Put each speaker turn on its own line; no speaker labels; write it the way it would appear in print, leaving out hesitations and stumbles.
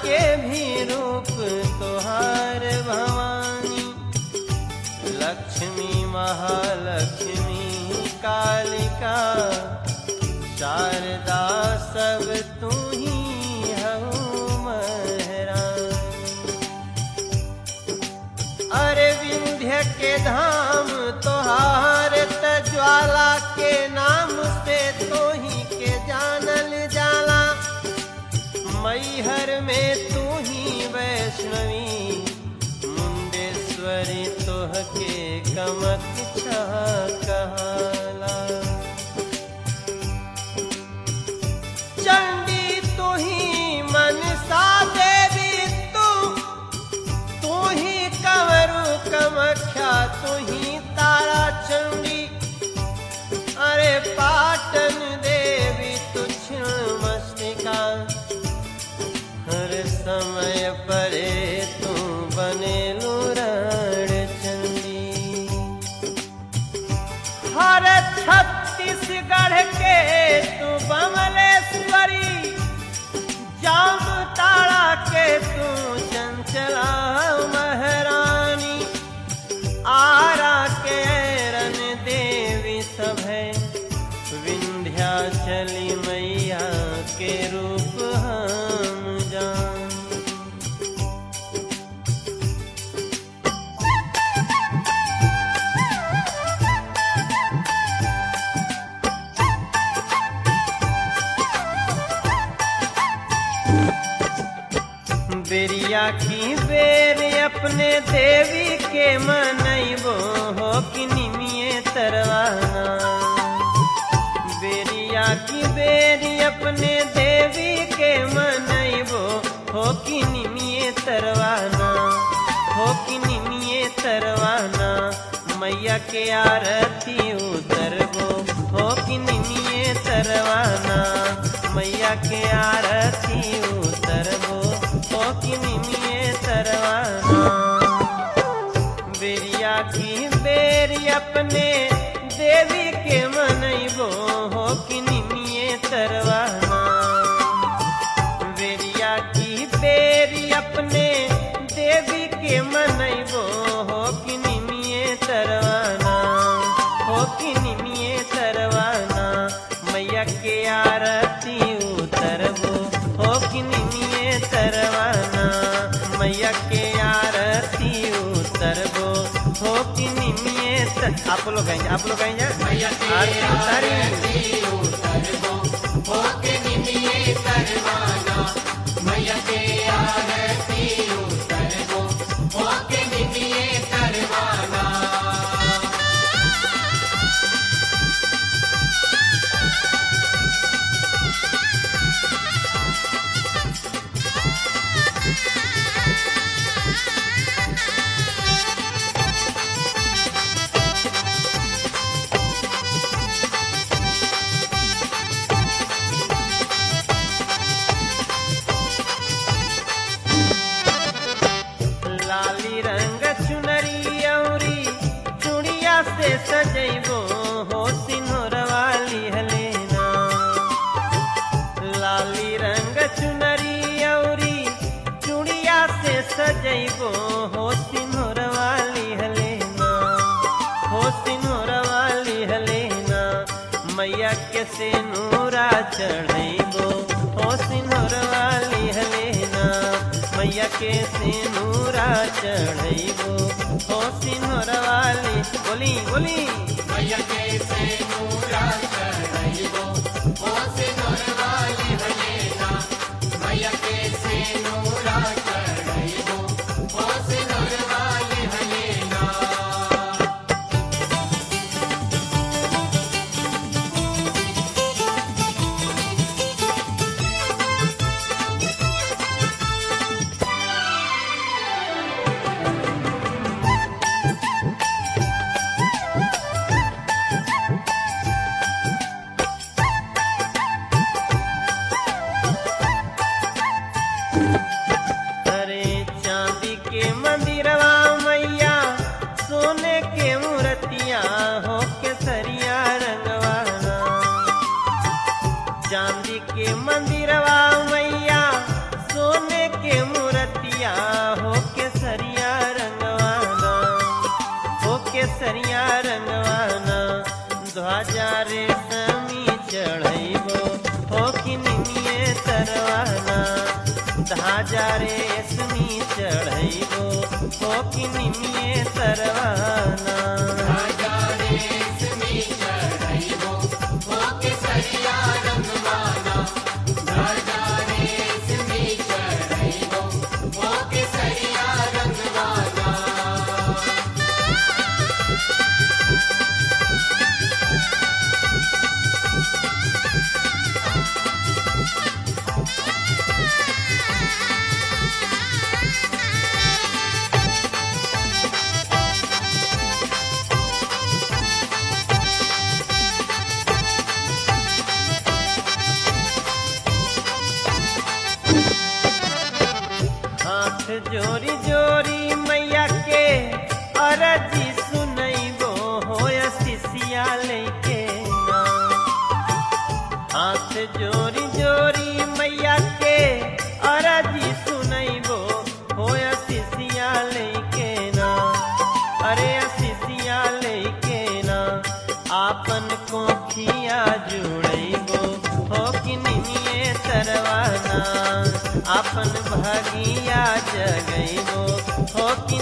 के भी रूप तोहार भवानी। लक्ष्मी महालक्ष्मी कालिका शारदा सब तू ही हऊ महारानी। अरे विंध्य के धाम तोहार त ज्वाला के नाम से तो ही के जानल जाला। मैहर में तू ही वैष्णवी मुंडेश्वरी तोह के कमक्षा कहाला। चंडी तू ही मनसा देवी तू ही कंवरू कमख्या तू ही तारा चंडी। अरे पाटन देवी तू छिन्नमस्तिका हर समय परे तू बनेलू रण चंडी। हर छत्तीसगढ़ के तू बमलेश्वरी जाम ताड़ा के तू चंचला महारानी। आरा के रन देवी सब है विंध्याचली मैया के रूप हम जान। बेरिया की बेर अपने देवी के मनैबो हो कि निमिये तरवाना। बेरिया की बेरी अपने देवी के मनैबो हो कि निमिये तरवाना। हो कि निमिये तरवाना मैया के आरती उतरबो हो कि निमिये तरवाना। मैया के आरती उतरबो हो कि निमिये तरवाना। बेरिया की बेरी अपने देवी के मनैबो हो कि निमिये तरवाना। बेरिया की बेरी अपने देवी के मनैबो हो कि निमिये तरवाना। हो कि निमिये तरवाना मैया के आरती उतरबो हो कि निमिये तरवाना। मैया के आरती उतरबो हो कि निमिये आप लोग कहेंगे
मैया के आरती उतरबो हो कि निमिये तरवाना। मैया के आरती उतरबो हो कि निमिये तरवाना।
लाली रंग चुनरी औरी चूड़िया से सजैबो हो सिंहरवाली हलेना। लाली रंग चुनरी औरी चूड़िया से सजैबो हो सिंहरवाली हलेना। हो सिंहरवाली हलेना मैया के सेनुरा चढ़ैबो हो सिंहरवाली हलेना। मैया के सेनुरा चढ़ैबो हो सिंहरवाली। बोली बोली
मैया के सेनुरा चढ़ैबो हो सिंहरवाली हलेना। मैया के सेनुरा चढ़ैबो हो सिंहरवाली हलेना।
चांदी के मंदिरवा मैया सोने के के मूर्तिया हो केसरिया रंगवाना, हो केसरिया रंगवाना। ध्वजा रेशमी चढ़ैबो हो कि निमिये तरवाना, ध्वजा रेशमी चढ़ैबो हो कि निमिये तरवाना।
ध्वजा रेशमी चढ़ैबो हो केसरिया रंगवाना, ध्वजा रेशमी चढ़ैबो हो केसरिया रंगवाना।
हाथ जोरी जोरी मैया के अरजी सुनैबो हो शिष्या लेके ना। हाथ जोरी जोरी मैया के अरजी सुनैबो हो शिष्या लेके ना। अरे शिष्या लेके ना, आपन कोखिया जुड़ैबो हो कि निमिये तरवाना, आपन भागिया जगैबो हो कि